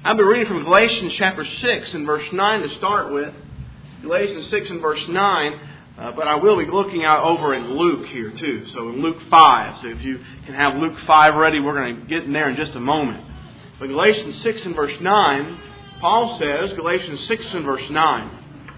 I'll be reading from Galatians chapter 6 and verse 9 to start with. Galatians 6 and verse 9. But I will be looking out over in Luke here too. So in Luke 5. So if you can have Luke 5 ready, we're going to get in there in just a moment. But Galatians 6 and verse 9, Paul says, Galatians 6 and verse 9.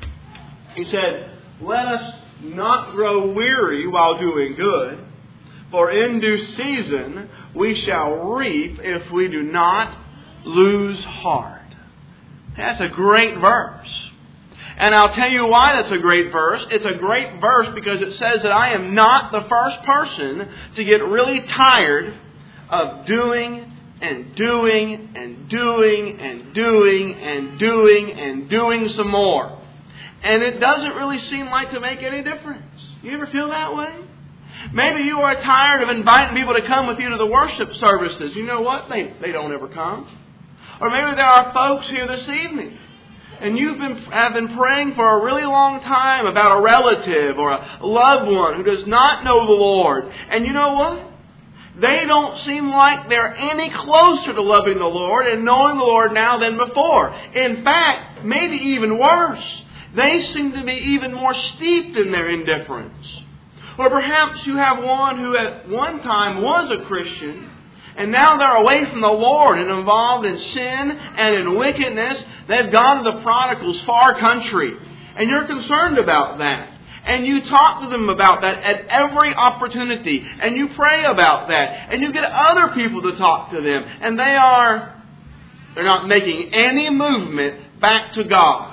He said, "Let us not grow weary while doing good, for in due season we shall reap if we do not lose heart." That's a great verse. And I'll tell you why that's a great verse. It's a great verse because it says that I am not the first person to get really tired of doing and doing and doing and doing and doing and doing some more. And it doesn't really seem like to make any difference. You ever feel that way? Maybe you are tired of inviting people to come with you to the worship services. You know what? They don't ever come. Or maybe there are folks here this evening, and have been praying for a really long time about a relative or a loved one who does not know the Lord. And you know what? They don't seem like they're any closer to loving the Lord and knowing the Lord now than before. In fact, maybe even worse. They seem to be even more steeped in their indifference. Or perhaps you have one who at one time was a Christian, and now they're away from the Lord and involved in sin and in wickedness. They've gone to the prodigal's far country. And you're concerned about that. And you talk to them about that at every opportunity. And you pray about that. And you get other people to talk to them. And they're not making any movement back to God.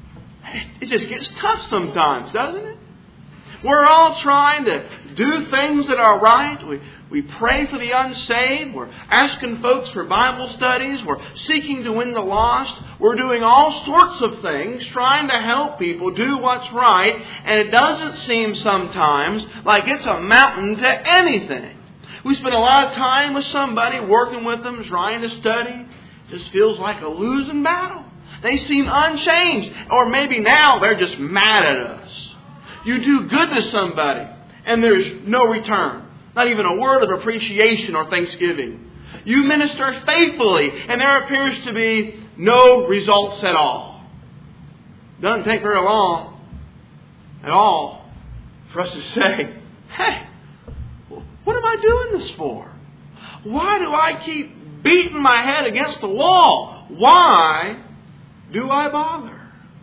It just gets tough sometimes, doesn't it? We're all trying to do things that are right. We pray for the unsaved. We're asking folks for Bible studies. We're seeking to win the lost. We're doing all sorts of things, trying to help people do what's right. And it doesn't seem sometimes like it's a mountain to anything. We spend a lot of time with somebody, working with them, trying to study. It just feels like a losing battle. They seem unchanged. Or maybe now they're just mad at us. You do good to somebody and there's no return. Not even a word of appreciation or thanksgiving. You minister faithfully and there appears to be no results at all. Doesn't take very long at all for us to say, "Hey, what am I doing this for? Why do I keep beating my head against the wall? Why do I bother?"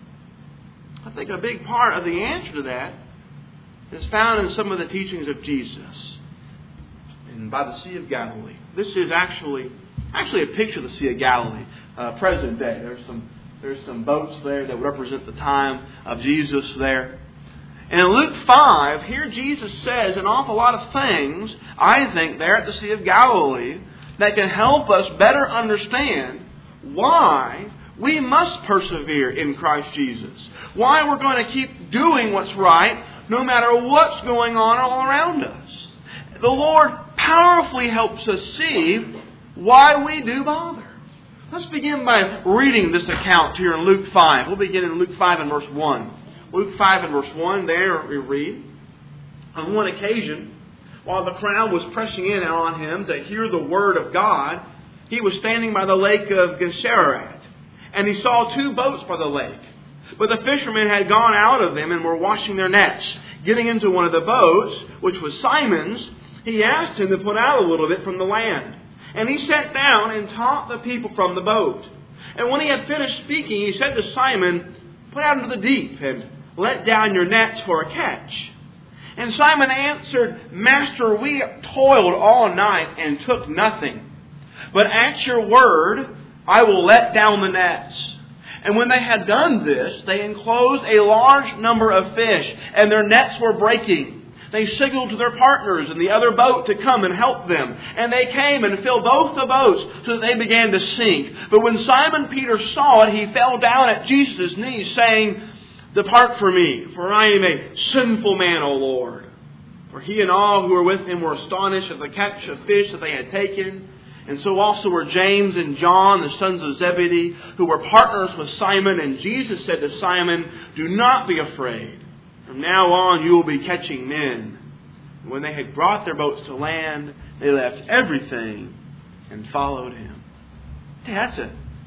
I think a big part of the answer to that is found in some of the teachings of Jesus and by the Sea of Galilee. This is actually a picture of the Sea of Galilee, present day. There's some boats there that represent the time of Jesus there. And in Luke 5, here Jesus says an awful lot of things, I think, there at the Sea of Galilee that can help us better understand why we must persevere in Christ Jesus. Why we're going to keep doing what's right no matter what's going on all around us. The Lord powerfully helps us see why we do bother. Let's begin by reading this account here in Luke 5. We'll begin in Luke 5 and verse 1. Luke 5 and verse 1, there we read, "On one occasion, while the crowd was pressing in on him to hear the word of God, he was standing by the lake of Gennesaret. And he saw two boats by the lake. But the fishermen had gone out of them and were washing their nets. Getting into one of the boats, which was Simon's, he asked him to put out a little bit from the land. And he sat down and taught the people from the boat. And when he had finished speaking, he said to Simon, 'Put out into the deep and let down your nets for a catch.' And Simon answered, 'Master, we toiled all night and took nothing. But at your word, I will let down the nets.' And when they had done this, they enclosed a large number of fish, and their nets were breaking. They signaled to their partners in the other boat to come and help them. And they came and filled both the boats so that they began to sink. But when Simon Peter saw it, he fell down at Jesus' knees, saying, 'Depart from me, for I am a sinful man, O Lord.' For he and all who were with him were astonished at the catch of fish that they had taken. And so also were James and John, the sons of Zebedee, who were partners with Simon. And Jesus said to Simon, 'Do not be afraid. From now on you will be catching men.' And when they had brought their boats to land, they left everything and followed him." Hey,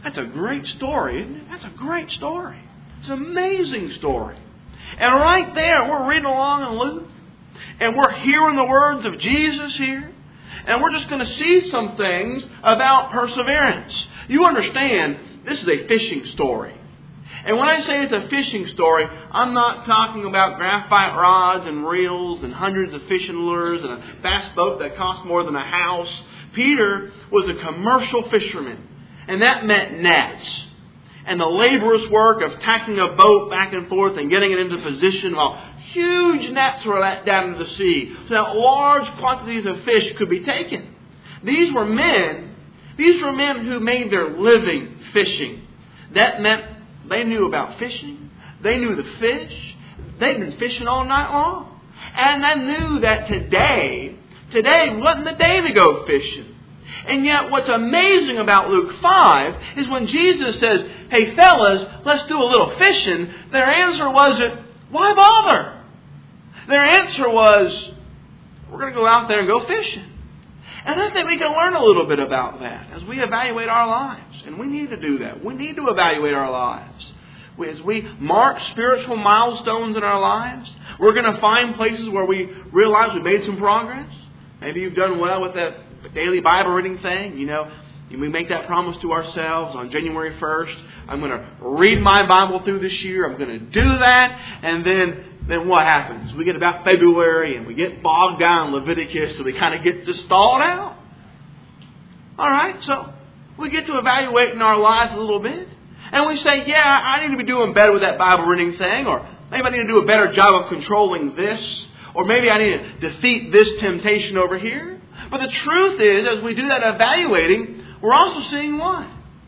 That's a great story, isn't it? That's a great story. It's an amazing story. And right there, we're reading along in Luke, and we're hearing the words of Jesus here, and we're just going to see some things about perseverance. You understand, this is a fishing story. And when I say it's a fishing story, I'm not talking about graphite rods and reels and hundreds of fishing lures and a fast boat that costs more than a house. Peter was a commercial fisherman, and that meant nets. And the laborious work of tacking a boat back and forth and getting it into position while huge nets were let down into the sea so that large quantities of fish could be taken. These were men who made their living fishing. That meant they knew about fishing. They knew the fish. They'd been fishing all night long. And they knew that today wasn't the day to go fishing. And yet what's amazing about Luke 5 is when Jesus says, "Hey fellas, let's do a little fishing," their answer wasn't, "Why bother?" Their answer was, "We're going to go out there and go fishing." And I think we can learn a little bit about that as we evaluate our lives. And we need to do that. We need to evaluate our lives. As we mark spiritual milestones in our lives, we're going to find places where we realize we made some progress. Maybe you've done well with that daily Bible reading thing. You know, we make that promise to ourselves on January 1st. I'm going to read my Bible through this year. I'm going to do that. And then what happens? We get about February and we get bogged down in Leviticus, so we kind of get just stalled out. All right, so we get to evaluating our lives a little bit. And we say, yeah, I need to be doing better with that Bible reading thing. Or maybe I need to do a better job of controlling this. Or maybe I need to defeat this temptation over here. But the truth is, as we do that evaluating, we're also seeing what?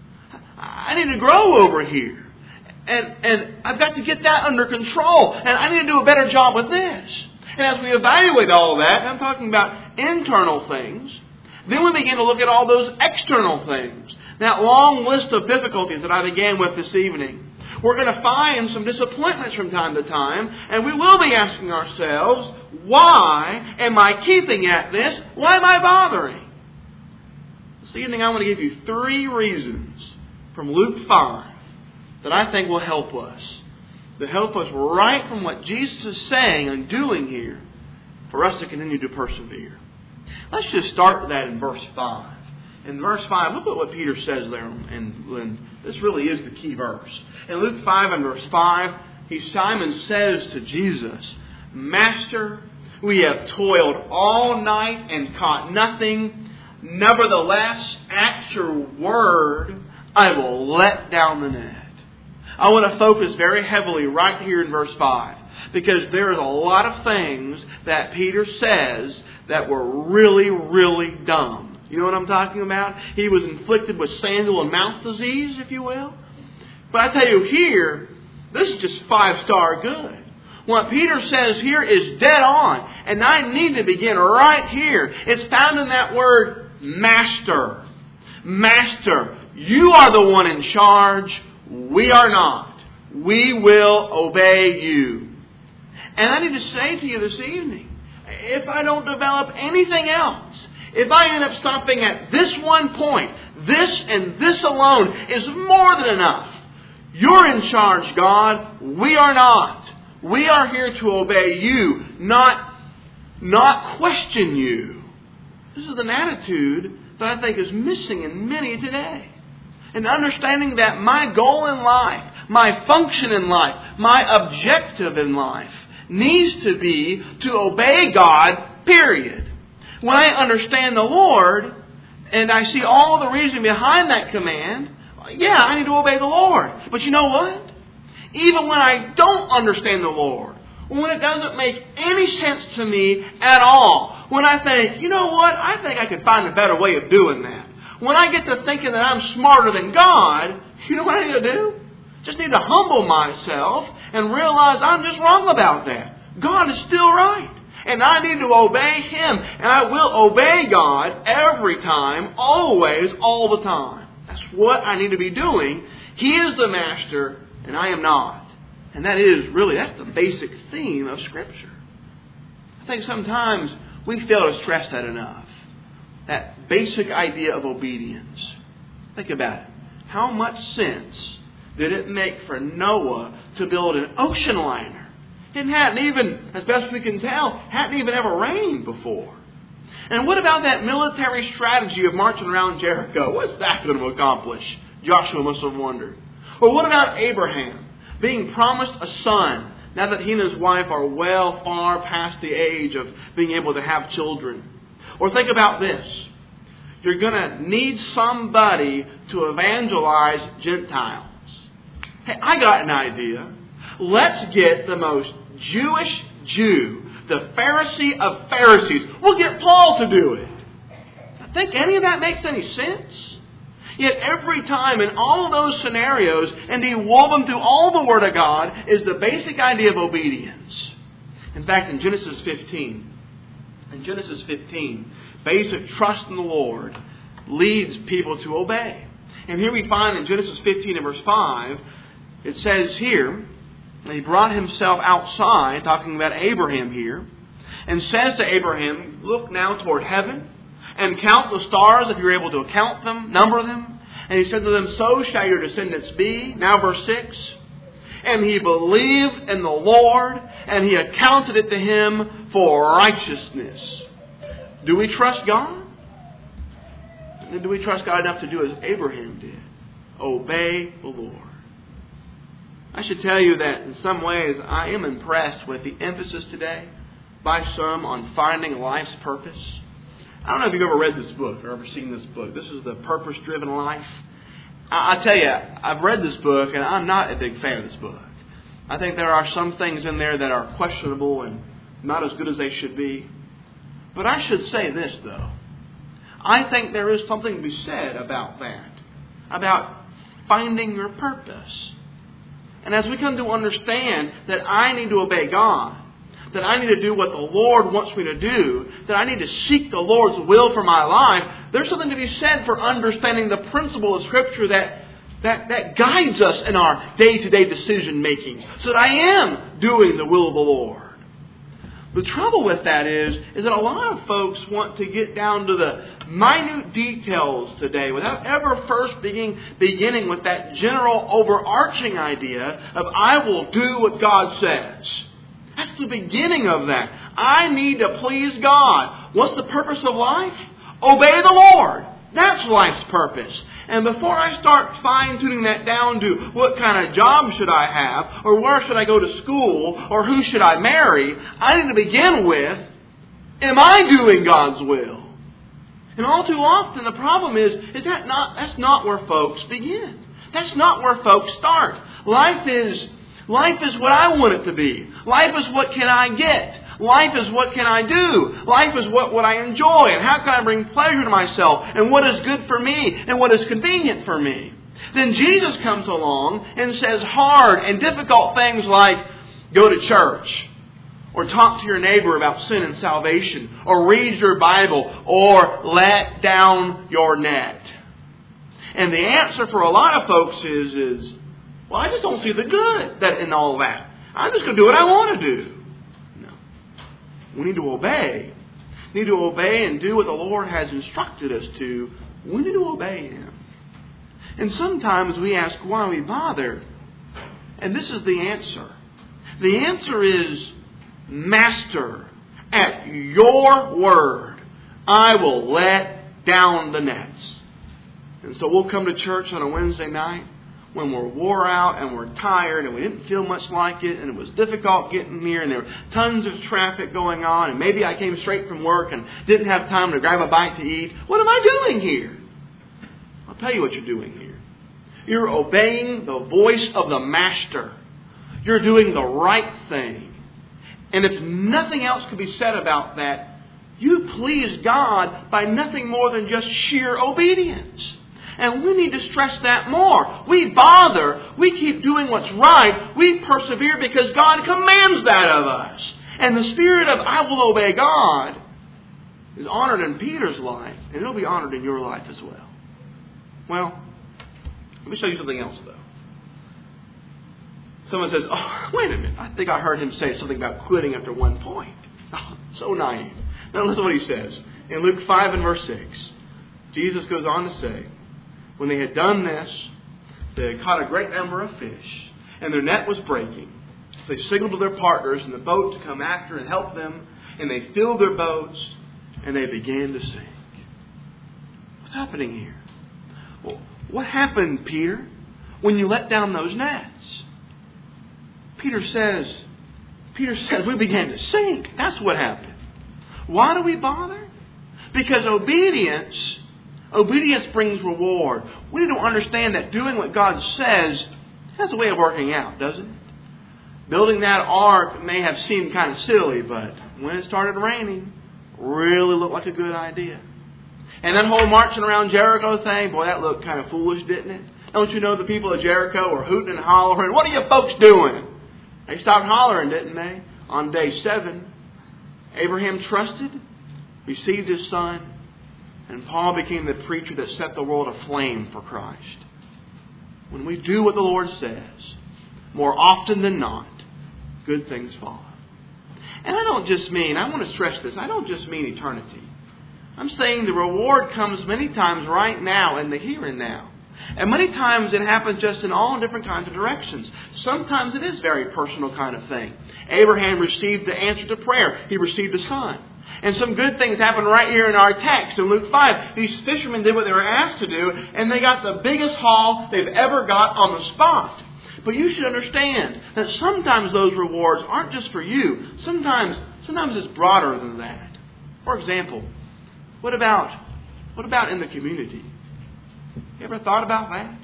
I need to grow over here. And I've got to get that under control. And I need to do a better job with this. And as we evaluate all of that, and I'm talking about internal things, then we begin to look at all those external things. That long list of difficulties that I began with this evening. We're going to find some disappointments from time to time, and we will be asking ourselves, why am I keeping at this? Why am I bothering? This evening I want to give you 3 reasons from Luke 5 that I think will help us. To help us right from what Jesus is saying and doing here for us to continue to persevere. Let's just start with that in verse 5. In verse 5, look at what Peter says there. And this really is the key verse. In Luke 5 and verse 5, Simon says to Jesus, "Master, we have toiled all night and caught nothing. Nevertheless, at your word, I will let down the net." I want to focus very heavily right here in verse 5. Because there is a lot of things that Peter says that were really, really dumb. You know what I'm talking about? He was inflicted with sandal and mouth disease, if you will. But I tell you here, this is just 5-star good. What Peter says here is dead on. And I need to begin right here. It's found in that word, master. Master, you are the one in charge. We are not. We will obey you. And I need to say to you this evening, if I don't develop anything else, if I end up stopping at this one point, this and this alone is more than enough. You're in charge, God. We are not. We are here to obey you, not question you. This is an attitude that I think is missing in many today. And understanding that my goal in life, my function in life, my objective in life needs to be to obey God, period. When I understand the Lord, and I see all the reason behind that command, yeah, I need to obey the Lord. But you know what? Even when I don't understand the Lord, when it doesn't make any sense to me at all, when I think, you know what, I think I could find a better way of doing that. When I get to thinking that I'm smarter than God, you know what I need to do? Just need to humble myself and realize I'm just wrong about that. God is still right. And I need to obey Him. And I will obey God every time, always, all the time. That's what I need to be doing. He is the master, and I am not. And that's the basic theme of Scripture. I think sometimes we fail to stress that enough. That basic idea of obedience. Think about it. how much sense did it make for Noah to build an ocean liner? It hadn't even, as best we can tell, hadn't even ever rained before. And what about that military strategy of marching around Jericho? What's that going to accomplish? Joshua must have wondered. Or what about Abraham being promised a son now that he and his wife are far past the age of being able to have children? Or think about this. You're going to need somebody to evangelize Gentiles. Hey, I got an idea. Let's get the most Jewish Jew, the Pharisee of Pharisees. We'll get Paul to do it. I think any of that makes any sense? Yet every time in all of those scenarios, and he wove them through all the Word of God, is the basic idea of obedience. In fact, in Genesis 15, basic trust in the Lord leads people to obey. And here we find in Genesis 15 and verse 5, it says here, he brought himself outside, talking about Abraham here, and says to Abraham, look now toward heaven and count the stars if you're able to count them, number them. And he said to them, so shall your descendants be. Now verse 6. And he believed in the Lord, and he accounted it to him for righteousness. Do we trust God? And do we trust God enough to do as Abraham did? Obey the Lord. I should tell you that in some ways I am impressed with the emphasis today by some on finding life's purpose. I don't know if you've ever read this book or ever seen this book. This is The Purpose-Driven Life. I tell you, I've read this book and I'm not a big fan of this book. I think there are some things in there that are questionable and not as good as they should be. But I should say this, though. I think there is something to be said about that. About finding your purpose. And as we come to understand that I need to obey God, that I need to do what the Lord wants me to do, that I need to seek the Lord's will for my life, there's something to be said for understanding the principle of Scripture that guides us in our day-to-day decision making, so that I am doing the will of the Lord. The trouble with that is that a lot of folks want to get down to the minute details today without ever first beginning with that general overarching idea of I will do what God says. That's the beginning of that. I need to please God. What's the purpose of life? Obey the Lord. That's life's purpose. And before I start fine-tuning that down to what kind of job should I have, or where should I go to school, or who should I marry, I need to begin with, am I doing God's will? And all too often the problem is that's not where folks begin. That's not where folks start. Life is what I want it to be. Life is what can I get. Life is what can I do. Life is what I enjoy. And how can I bring pleasure to myself? And what is good for me? And what is convenient for me? Then Jesus comes along and says hard and difficult things like go to church. Or talk to your neighbor about sin and salvation. Or read your Bible. Or let down your net. And the answer for a lot of folks is well, I just don't see the good that in all that. I'm just going to do what I want to do. No. We need to obey. We need to obey and do what the Lord has instructed us to. We need to obey Him. And sometimes we ask, why we bother? And this is the answer. The answer is, Master, at your word, I will let down the nets. And so we'll come to church on a Wednesday night when we're wore out and we're tired and we didn't feel much like it and it was difficult getting here and there were tons of traffic going on and maybe I came straight from work and didn't have time to grab a bite to eat. What am I doing here? I'll tell you what you're doing here. You're obeying the voice of the Master. You're doing the right thing. And if nothing else could be said about that, you please God by nothing more than just sheer obedience. And we need to stress that more. We bother. We keep doing what's right. We persevere because God commands that of us. And the spirit of I will obey God is honored in Peter's life. And it'll be honored in your life as well. Well, let me show you something else though. Someone says, oh, wait a minute. I think I heard him say something about quitting after one point. Oh, so naive. Now listen to what he says. In Luke 5 and verse 6, Jesus goes on to say, when they had done this, They had caught a great number of fish, and their net was breaking. So they signaled to their partners in the boat to come after and help them, and they filled their boats, and they began to sink. What's happening here? Well, what happened, Peter, when you let down those nets? Peter says, we began to sink. That's what happened. Why do we bother? Because obedience brings reward. We don't understand that doing what God says has a way of working out, doesn't it? Building that ark may have seemed kind of silly, but when it started raining, really looked like a good idea. And that whole marching around Jericho thing, boy, that looked kind of foolish, didn't it? Don't you know the people of Jericho were hooting and hollering? What are you folks doing? They stopped hollering, didn't they? On day 7, Abraham trusted, received his son, and Paul became the preacher that set the world aflame for Christ. When we do what the Lord says, more often than not, good things follow. And I want to stress this, I don't just mean eternity. I'm saying the reward comes many times right now in the here and now. And many times it happens just in all different kinds of directions. Sometimes it is a very personal kind of thing. Abraham received the answer to prayer. He received a son. And some good things happen right here in our text in Luke 5. These fishermen did what they were asked to do, and they got the biggest haul they've ever got on the spot. But you should understand that sometimes those rewards aren't just for you. Sometimes it's broader than that. For example, what about in the community? You ever thought about that?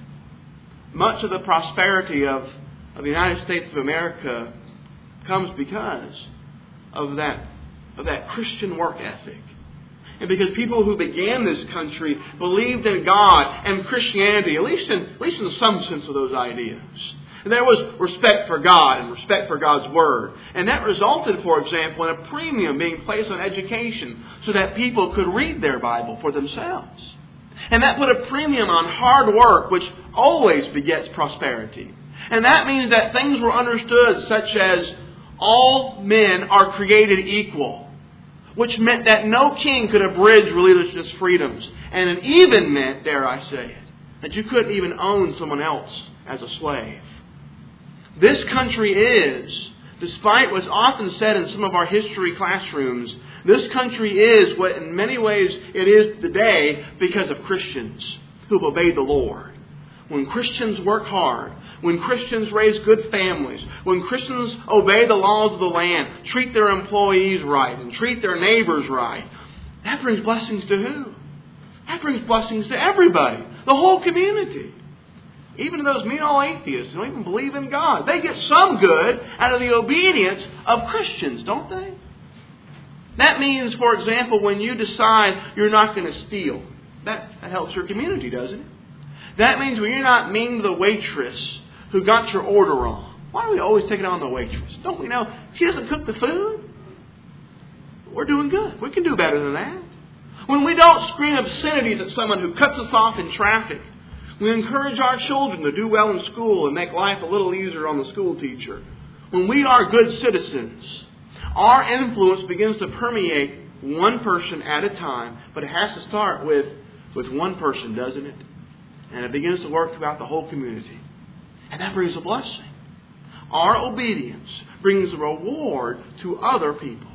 Much of the prosperity of the United States of America comes because of that Christian work ethic. And because people who began this country believed in God and Christianity, at least in some sense of those ideas. And there was respect for God and respect for God's Word. And that resulted, for example, in a premium being placed on education so that people could read their Bible for themselves. And that put a premium on hard work, which always begets prosperity. And that means that things were understood such as all men are created equal, which meant that no king could abridge religious freedoms. And it even meant, dare I say it, that you couldn't even own someone else as a slave. This country is, despite what's often said in some of our history classrooms, this country is what in many ways it is today because of Christians who've obeyed the Lord. When Christians work hard, when Christians raise good families, when Christians obey the laws of the land, treat their employees right, and treat their neighbors right, that brings blessings to who? That brings blessings to everybody, the whole community. Even those mean old atheists who don't even believe in God. They get some good out of the obedience of Christians, don't they? That means, for example, when you decide you're not going to steal, that helps your community, doesn't it? That means when you're not mean to the waitress who got your order wrong. Why do we always take it on the waitress? Don't we know she doesn't cook the food? We're doing good. We can do better than that. When we don't scream obscenities at someone who cuts us off in traffic, we encourage our children to do well in school and make life a little easier on the school teacher. When we are good citizens, our influence begins to permeate one person at a time, but it has to start with one person, doesn't it? And it begins to work throughout the whole community. And that brings a blessing. Our obedience brings a reward to other people.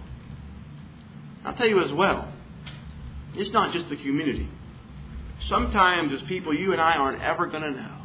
I'll tell you as well, it's not just the community. Sometimes as people you and I aren't ever going to know.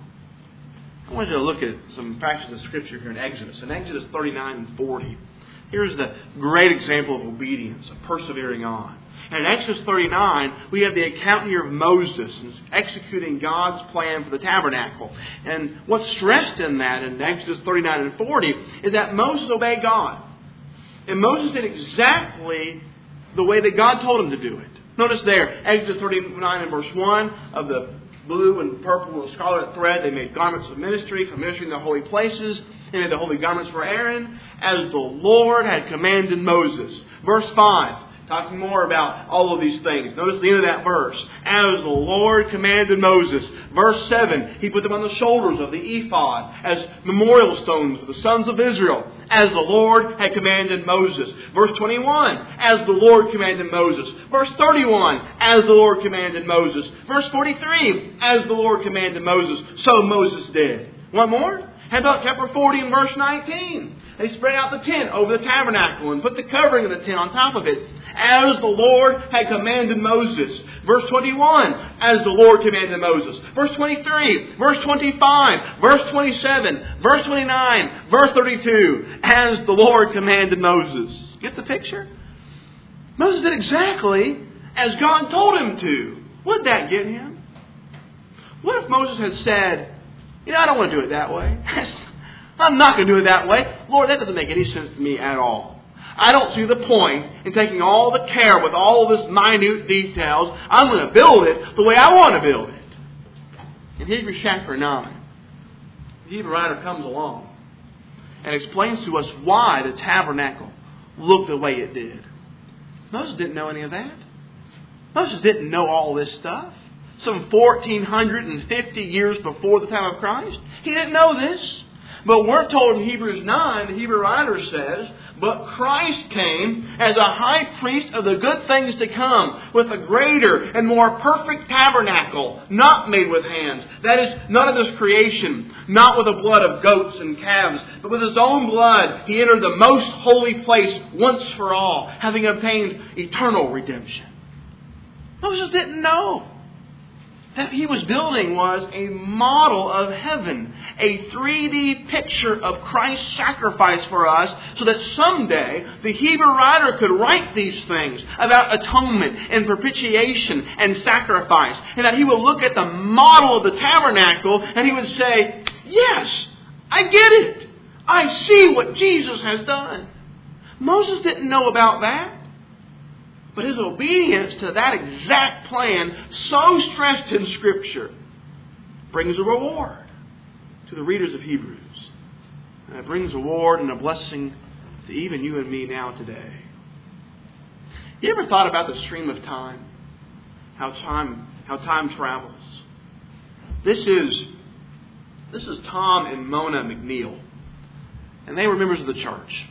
I want you to look at some passages of Scripture here in Exodus. In Exodus 39 and 40, here's the great example of obedience, of persevering on. And in Exodus 39, we have the account here of Moses executing God's plan for the tabernacle. And what's stressed in that in Exodus 39 and 40 is that Moses obeyed God. And Moses did exactly the way that God told him to do it. Notice there, Exodus 39 and verse 1, of the blue and purple and scarlet thread, they made garments of ministry for ministering in the holy places. They made the holy garments for Aaron, as the Lord had commanded Moses. Verse 5, Talking more about all of these things. Notice the end of that verse. As the Lord commanded Moses. Verse 7, He put them on the shoulders of the ephod as memorial stones for the sons of Israel, as the Lord had commanded Moses. Verse 21, as the Lord commanded Moses. Verse 31, as the Lord commanded Moses. Verse 43, as the Lord commanded Moses. So Moses did. One more? How about chapter 40 and verse 19? They spread out the tent over the tabernacle and put the covering of the tent on top of it, as the Lord had commanded Moses. Verse 21, as the Lord commanded Moses. Verse 23, verse 25, verse 27, verse 29, verse 32, as the Lord commanded Moses. Get the picture? Moses did exactly as God told him to. Would that get him? What if Moses had said, I don't want to do it that way. I'm not going to do it that way. Lord, that doesn't make any sense to me at all. I don't see the point in taking all the care with all of this minute details. I'm going to build it the way I want to build it. In Hebrews chapter 9, the Hebrew writer comes along and explains to us why the tabernacle looked the way it did. Moses didn't know any of that. Moses didn't know all this stuff. Some 1,450 years before the time of Christ. He didn't know this. But we're told in Hebrews 9, the Hebrew writer says, but Christ came as a high priest of the good things to come, with a greater and more perfect tabernacle, not made with hands. That is, none of this creation, not with the blood of goats and calves, but with His own blood, He entered the most holy place once for all, having obtained eternal redemption. Moses didn't know that he was building was a model of heaven, a 3D picture of Christ's sacrifice for us, so that someday the Hebrew writer could write these things about atonement and propitiation and sacrifice, and that he would look at the model of the tabernacle and he would say, yes, I get it. I see what Jesus has done. Moses didn't know about that. But his obedience to that exact plan, so stressed in Scripture, brings a reward to the readers of Hebrews. And it brings a reward and a blessing to even you and me now today. You ever thought about the stream of time? How time travels? This is Tom and Mona McNeil. And they were members of the church.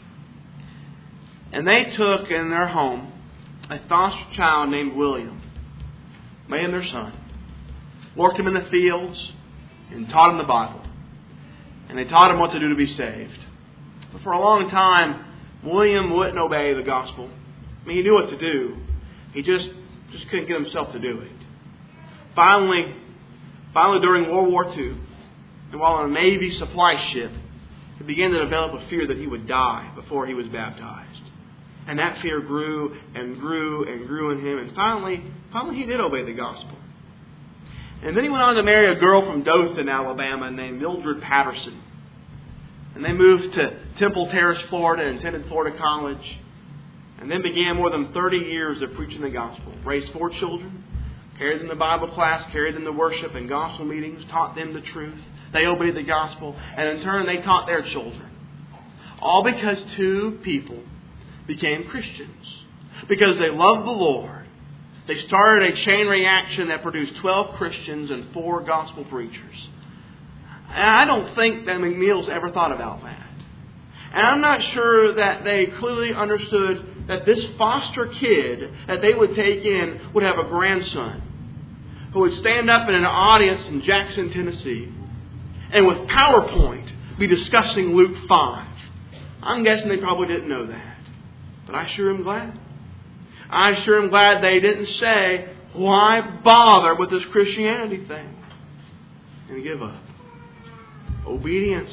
And they took in their home a foster child named William, made him their son, worked him in the fields, and taught him the Bible. And they taught him what to do to be saved. But for a long time, William wouldn't obey the gospel. I mean, he knew what to do. He just couldn't get himself to do it. Finally, during World War II, and while on a Navy supply ship, he began to develop a fear that he would die before he was baptized. And that fear grew and grew and grew in him. And finally he did obey the gospel. And then he went on to marry a girl from Dothan, Alabama, named Mildred Patterson. And they moved to Temple Terrace, Florida, and attended Florida College. And then began more than 30 years of preaching the gospel. Raised 4 children, carried them to Bible class, carried them to worship and gospel meetings, taught them the truth. They obeyed the gospel. And in turn, they taught their children. All because 2 people became Christians. Because they loved the Lord. They started a chain reaction that produced 12 Christians and 4 gospel preachers. And I don't think that McNeils ever thought about that. And I'm not sure that they clearly understood that this foster kid that they would take in would have a grandson who would stand up in an audience in Jackson, Tennessee, and with PowerPoint be discussing Luke 5. I'm guessing they probably didn't know that. But I sure am glad. I sure am glad they didn't say, why bother with this Christianity thing? And give up. Obedience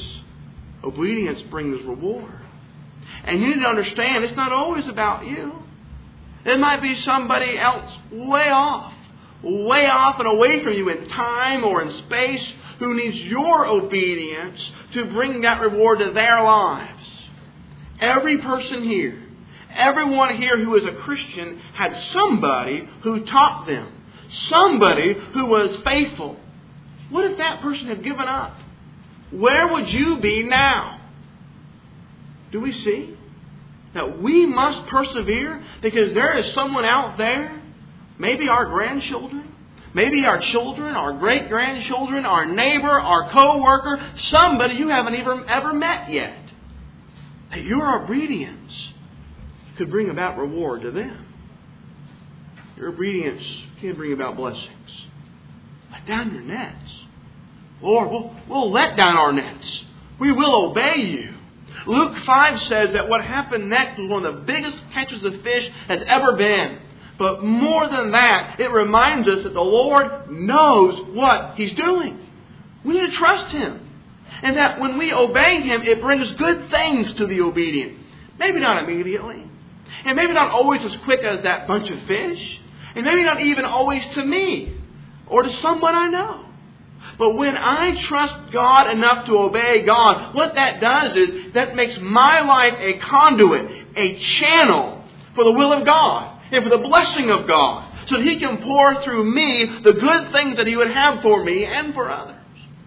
brings reward. And you need to understand, it's not always about you. It might be somebody else way off and away from you in time or in space who needs your obedience to bring that reward to their lives. Every person here, everyone here who is a Christian had somebody who taught them. Somebody who was faithful. What if that person had given up? Where would you be now? Do we see? that we must persevere because there is someone out there, maybe our grandchildren, maybe our children, our great-grandchildren, our neighbor, our co-worker, somebody you haven't even ever met yet, that your obedience could bring about reward to them. Your obedience can bring about blessings. Let down your nets. Lord, we'll let down our nets. We will obey you. Luke 5 says that what happened next was one of the biggest catches of fish has ever been. But more than that, it reminds us that the Lord knows what He's doing. We need to trust Him. And that when we obey Him, it brings good things to the obedient. Maybe not immediately. And maybe not always as quick as that bunch of fish. And maybe not even always to me or to someone I know. But when I trust God enough to obey God, what that does is that makes my life a conduit, a channel for the will of God and for the blessing of God, so that He can pour through me the good things that He would have for me and for others.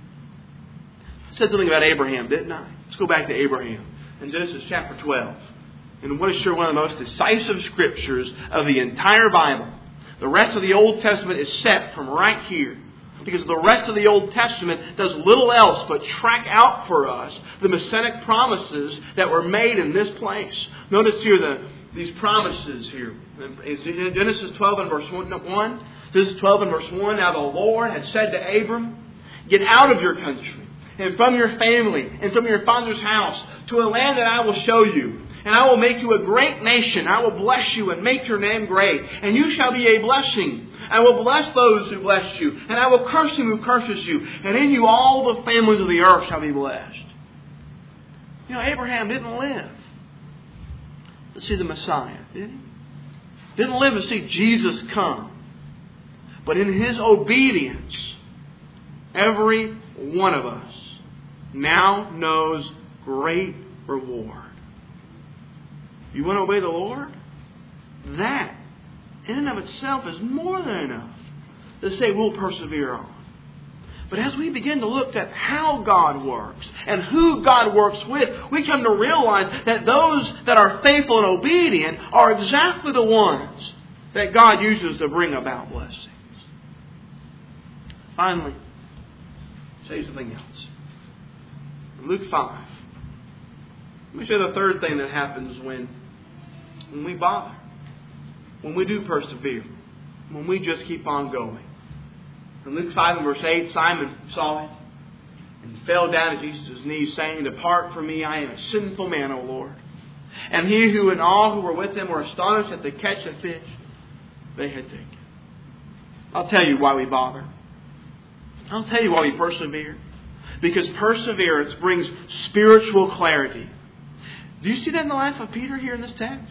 I said something about Abraham, didn't I? Let's go back to Abraham in Genesis chapter 12. And what is sure one of the most decisive scriptures of the entire Bible. The rest of the Old Testament is set from right here. Because the rest of the Old Testament does little else but track out for us the Messianic promises that were made in this place. Notice here these promises here. In Genesis 12 and verse 1. Genesis 12 and verse 1. Now the Lord had said to Abram, get out of your country and from your family and from your father's house to a land that I will show you. And I will make you a great nation. I will bless you and make your name great. And you shall be a blessing. I will bless those who bless you. And I will curse him who curses you. And in you all the families of the earth shall be blessed. You know, Abraham didn't live to see the Messiah, did he? Didn't live to see Jesus come. But in His obedience, every one of us now knows great reward. You want to obey the Lord? That, in and of itself, is more than enough to say we'll persevere on. But as we begin to look at how God works and who God works with, we come to realize that those that are faithful and obedient are exactly the ones that God uses to bring about blessings. Finally, I'll say something else. In Luke 5, let me show you the third thing that happens when we bother, when we do persevere, when we just keep on going. In Luke 5 and verse 8, Simon saw it and fell down at Jesus' knees, saying, depart from me, I am a sinful man, O Lord. And he who and all who were with him were astonished at the catch of fish they had taken. I'll tell you why we bother. I'll tell you why we persevere. Because perseverance brings spiritual clarity. Do you see that in the life of Peter here in this text?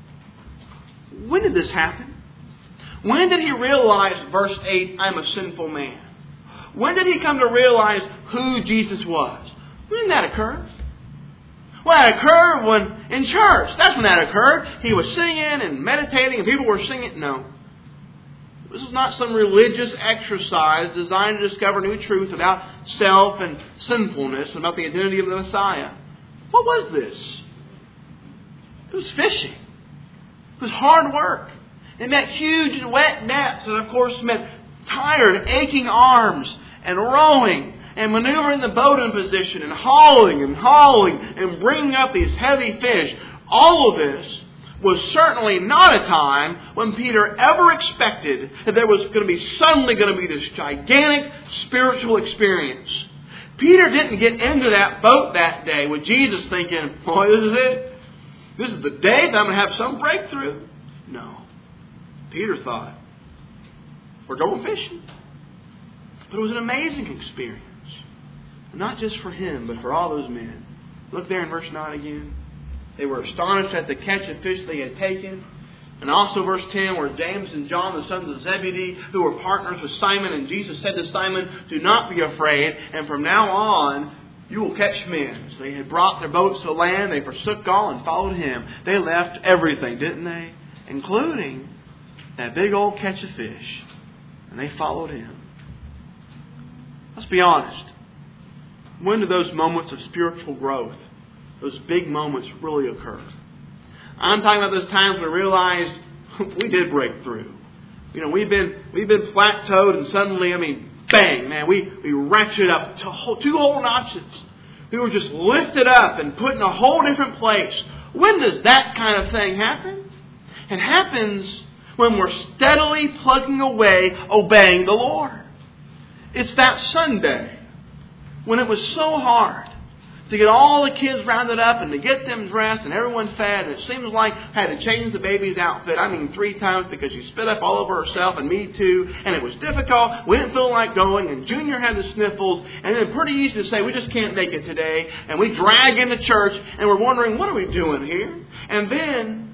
When did this happen? When did he realize, verse 8, I'm a sinful man? When did he come to realize who Jesus was? When did that occur? Well, that occurred when in church. That's when that occurred. He was singing and meditating and people were singing. No. This is not some religious exercise designed to discover new truth about self and sinfulness and about the identity of the Messiah. What was this? It was fishing. It was hard work. It meant huge wet nets. And of course meant tired, aching arms and rowing and maneuvering the boat in position and hauling and bringing up these heavy fish. All of this was certainly not a time when Peter ever expected that there was suddenly going to be this gigantic spiritual experience. Peter didn't get into that boat that day with Jesus thinking, boy, this is it. This is the day that I'm going to have some breakthrough. No. Peter thought, we're going fishing. But it was an amazing experience. Not just for him, but for all those men. Look there in verse 9 again. They were astonished at the catch of fish they had taken. And also verse 10, where James and John, the sons of Zebedee, who were partners with Simon, and Jesus said to Simon, do not be afraid, and from now on you will catch men. So they had brought their boats to land, they forsook all and followed him. They left everything, didn't they? Including that big old catch of fish. And they followed him. Let's be honest. When do those moments of spiritual growth, those big moments, really occur? I'm talking about those times when we realized we did break through. We've been plateaued, and suddenly, bang, man, we ratcheted up to 2 whole notches. We were just lifted up and put in a whole different place. When does that kind of thing happen? It happens when we're steadily plugging away, obeying the Lord. It's that Sunday when it was so hard to get all the kids rounded up and to get them dressed and everyone fed. And it seems like I had to change the baby's outfit. 3 times because she spit up all over herself and me too. And it was difficult. We didn't feel like going. And Junior had the sniffles. And then pretty easy to say, we just can't make it today. And we drag into church and we're wondering, what are we doing here? And then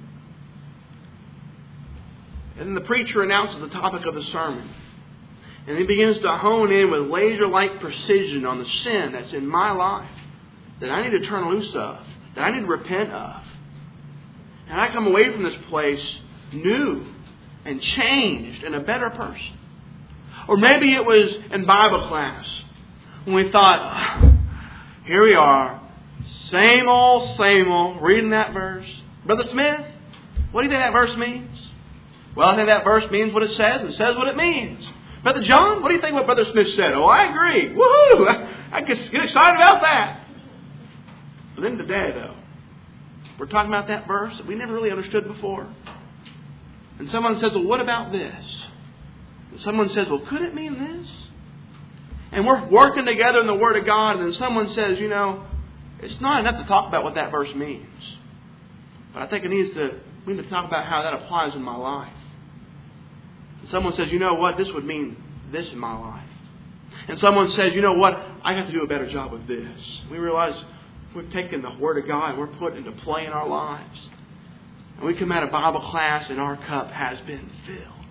the preacher announces the topic of the sermon. And he begins to hone in with laser-like precision on the sin that's in my life, that I need to turn loose of, that I need to repent of. And I come away from this place new and changed and a better person. Or maybe it was in Bible class when we thought, here we are, same old, reading that verse. Brother Smith, what do you think that verse means? Well, I think that verse means what it says and says what it means. Brother John, what do you think what Brother Smith said? Oh, I agree. Woohoo! I get excited about that. But then today, though, we're talking about that verse that we never really understood before. And someone says, well, what about this? And someone says, well, could it mean this? And we're working together in the Word of God, and then someone says, it's not enough to talk about what that verse means. But I think we need to talk about how that applies in my life. And someone says, you know what, this would mean this in my life. And someone says, you know what, I have to do a better job with this. We realize we've taken the Word of God and we're put into play in our lives. And we come out of Bible class and our cup has been filled.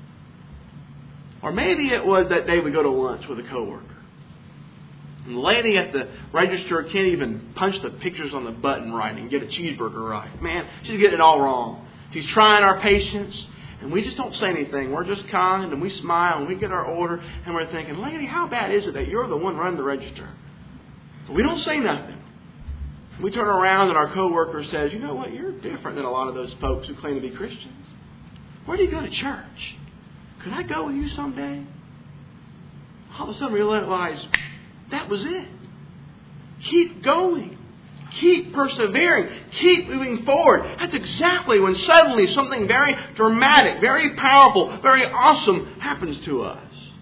Or maybe it was that day we go to lunch with a coworker. And the lady at the register can't even punch the pictures on the button right and get a cheeseburger right. Man, she's getting it all wrong. She's trying our patience. And we just don't say anything. We're just kind and we smile and we get our order. And we're thinking, lady, how bad is it that you're the one running the register? But we don't say nothing. We turn around and our coworker says, you know what, you're different than a lot of those folks who claim to be Christians. Where do you go to church? Could I go with you someday? All of a sudden we realize that was it. Keep going. Keep persevering. Keep moving forward. That's exactly when suddenly something very dramatic, very powerful, very awesome happens to us.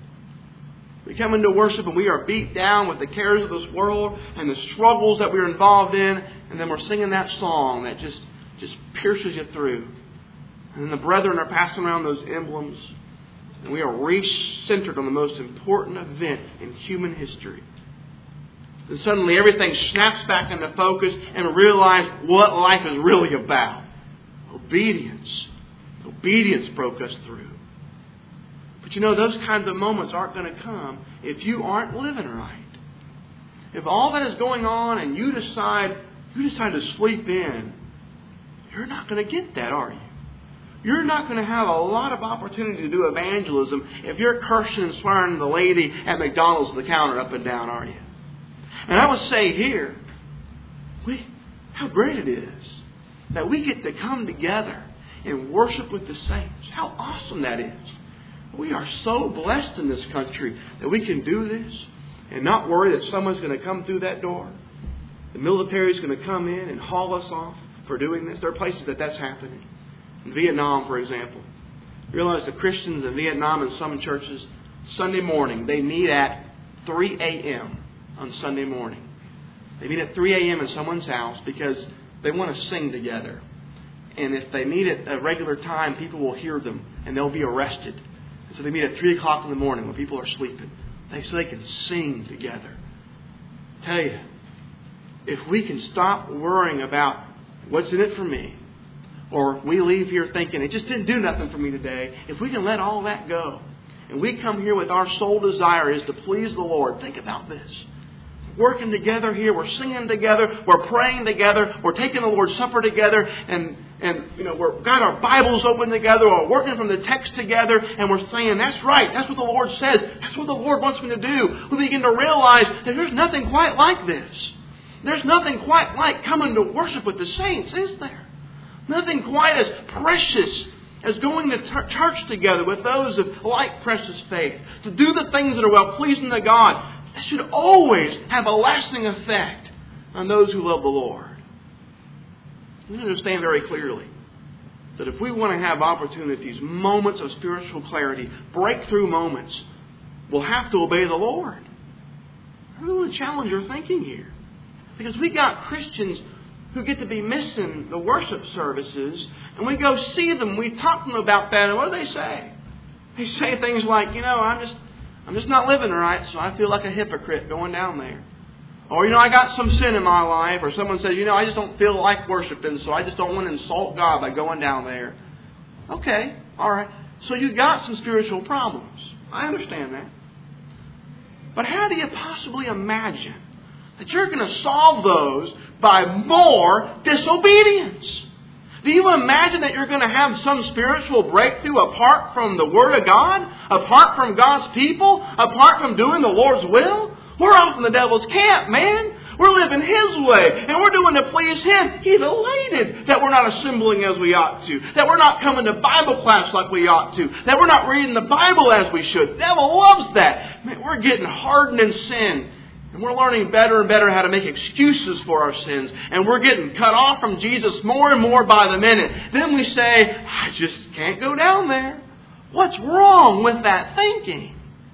We come into worship and we are beat down with the cares of this world and the struggles that we're involved in. And then we're singing that song that just pierces you through. And then the brethren are passing around those emblems. And we are re-centered on the most important event in human history. And suddenly everything snaps back into focus and we realize what life is really about. Obedience. Obedience broke us through. But those kinds of moments aren't going to come if you aren't living right. If all that is going on and you decide to sleep in, you're not going to get that, are you? You're not going to have a lot of opportunity to do evangelism if you're cursing and swearing the lady at McDonald's at the counter up and down, are you? And I would say here, how great it is that we get to come together and worship with the saints. How awesome that is. We are so blessed in this country that we can do this and not worry that someone's going to come through that door. The military is going to come in and haul us off for doing this. There are places that's happening. In Vietnam, for example. You realize the Christians in Vietnam in some churches, Sunday morning, they meet at 3 a.m. on Sunday morning. They meet at 3 a.m. in someone's house because they want to sing together. And if they meet at a regular time, people will hear them and they'll be arrested. And so they meet at 3 o'clock in the morning when people are sleeping. So they can sing together. I tell you, if we can stop worrying about what's in it for me, or we leave here thinking it just didn't do nothing for me today, if we can let all that go, and we come here with our sole desire is to please the Lord, think about this. Working together here, we're singing together, we're praying together, we're taking the Lord's Supper together, and we've got our Bibles open together, we're working from the text together, and we're saying, that's right, that's what the Lord says, that's what the Lord wants me to do. We begin to realize that there's nothing quite like this. There's nothing quite like coming to worship with the saints, is there? Nothing quite as precious as going to church together with those of like precious faith, to do the things that are well-pleasing to God. That should always have a lasting effect on those who love the Lord. We understand very clearly that if we want to have opportunities, moments of spiritual clarity, breakthrough moments, we'll have to obey the Lord. I really want to challenge your thinking here. Because we got Christians who get to be missing the worship services, and we go see them, we talk to them about that, and what do they say? They say things like, I'm just not living right, so I feel like a hypocrite going down there. Or, I got some sin in my life. Or someone says, I just don't feel like worshiping, so I just don't want to insult God by going down there. Okay, all right. So you got some spiritual problems. I understand that. But how do you possibly imagine that you're going to solve those by more disobedience? Do you imagine that you're going to have some spiritual breakthrough apart from the Word of God? Apart from God's people? Apart from doing the Lord's will? We're off in the devil's camp, man. We're living His way, and we're doing to please Him. He's elated that we're not assembling as we ought to, that we're not coming to Bible class like we ought to, that we're not reading the Bible as we should. The devil loves that. Man, we're getting hardened in sin, and we're learning better and better how to make excuses for our sins, and we're getting cut off from Jesus more and more by the minute. Then we say, I just can't go down there. What's wrong with that thinking?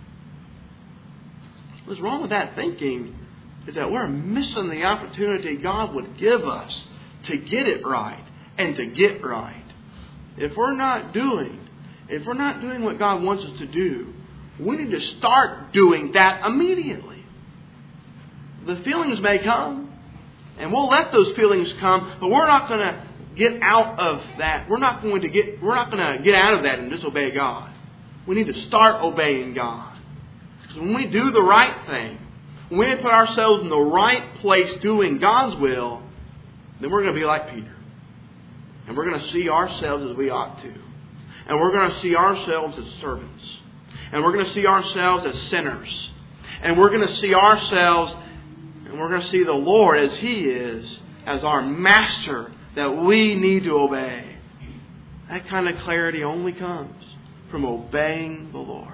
What's wrong with that thinking is that we're missing the opportunity God would give us to get it right and to get right. If we're not doing what God wants us to do, we need to start doing that immediately. The feelings may come, and we'll let those feelings come, but we're not going to get out of that. We're not going to get out of that and disobey God. We need to start obeying God. Because when we do the right thing, when we put ourselves in the right place doing God's will, then we're going to be like Peter. And we're going to see ourselves as we ought to. And we're going to see ourselves as servants. And we're going to see ourselves as sinners. And we're going to see ourselves, and we're going to see the Lord as He is, as our master that we need to obey. That kind of clarity only comes from obeying the Lord.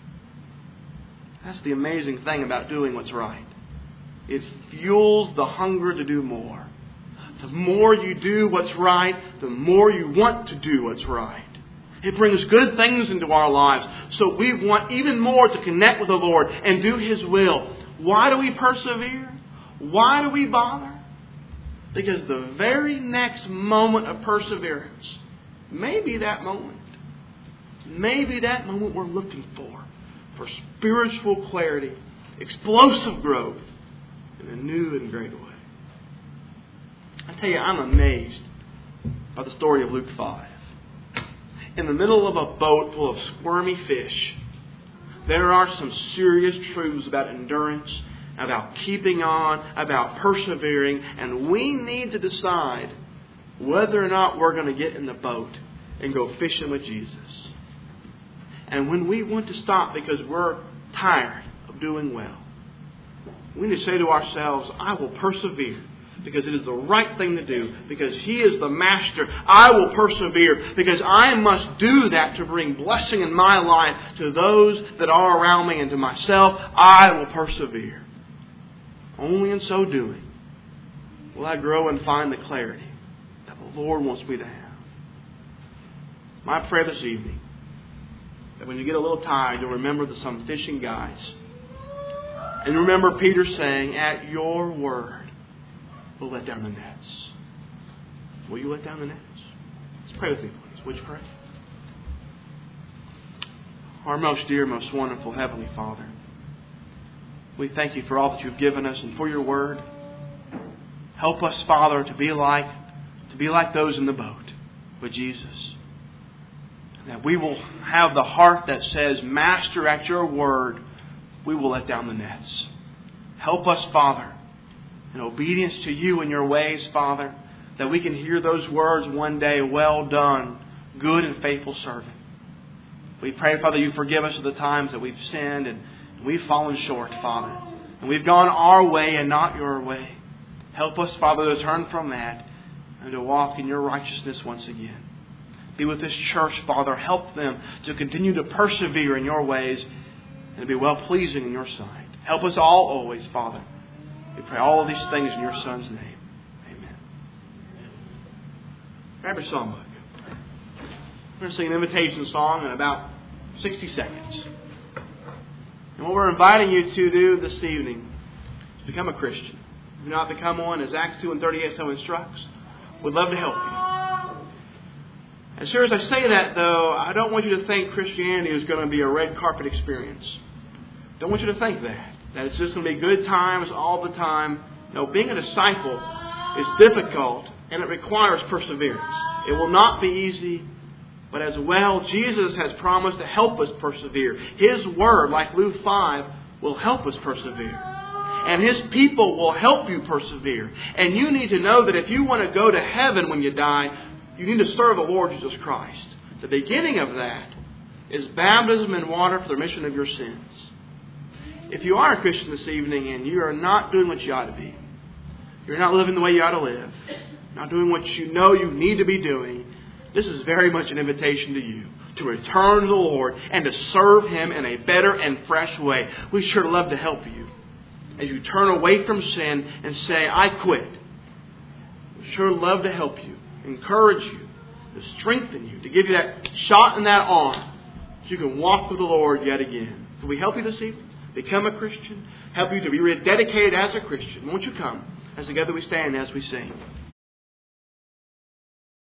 That's the amazing thing about doing what's right. It fuels the hunger to do more. The more you do what's right, the more you want to do what's right. It brings good things into our lives. So we want even more to connect with the Lord and do His will. Why do we persevere? Why do we bother? Because the very next moment of perseverance may be that moment. Maybe that moment we're looking for spiritual clarity, explosive growth in a new and great way. I tell you, I'm amazed by the story of Luke 5. In the middle of a boat full of squirmy fish, there are some serious truths about endurance, about keeping on, about persevering, and we need to decide whether or not we're going to get in the boat and go fishing with Jesus. And when we want to stop because we're tired of doing well, we need to say to ourselves, I will persevere because it is the right thing to do. Because He is the master, I will persevere because I must do that to bring blessing in my life to those that are around me and to myself. I will persevere. Only in so doing will I grow and find the clarity that the Lord wants me to have. My prayer this evening, that when you get a little tired, you'll remember some fishing guys. And remember Peter saying, at your word, we'll let down the nets. Will you let down the nets? Let's pray with me, please. Would you pray? Our most dear, most wonderful Heavenly Father, we thank You for all that You've given us and for Your word. Help us, Father, to be like those in the boat with Jesus. That we will have the heart that says, Master, at Your word, we will let down the nets. Help us, Father, in obedience to You and Your ways, Father, that we can hear those words one day, well done, good and faithful servant. We pray, Father, You forgive us of the times that we've sinned and we've fallen short, Father. And we've gone our way and not Your way. Help us, Father, to turn from that and to walk in your righteousness once again. Be with this church, Father. Help them to continue to persevere in your ways and to be well-pleasing in your sight. Help us all always, Father. We pray all of these things in your Son's name. Amen. Grab your songbook. We're going to sing an invitation song in about 60 seconds. And what we're inviting you to do this evening is become a Christian. If you've not become one, as Acts 2:38 so instructs, we'd love to help you. As sure as I say that, though, I don't want you to think Christianity is going to be a red carpet experience. Don't want you to think that it's just going to be good times all the time. No, being a disciple is difficult and it requires perseverance. It will not be easy, but as well, Jesus has promised to help us persevere. His Word, like Luke 5, will help us persevere. And His people will help you persevere. And you need to know that if you want to go to heaven when you die, you need to serve the Lord Jesus Christ. The beginning of that is baptism in water for the remission of your sins. If you are a Christian this evening and you are not doing what you ought to be, you're not living the way you ought to live, not doing what you know you need to be doing, this is very much an invitation to you to return to the Lord and to serve Him in a better and fresh way. We sure love to help you as you turn away from sin and say, I quit. We sure love to help you, encourage you, to strengthen you, to give you that shot in that arm so you can walk with the Lord yet again. Can we help you this evening? Become a Christian. Help you to be rededicated as a Christian. Won't you come as together we stand as we sing.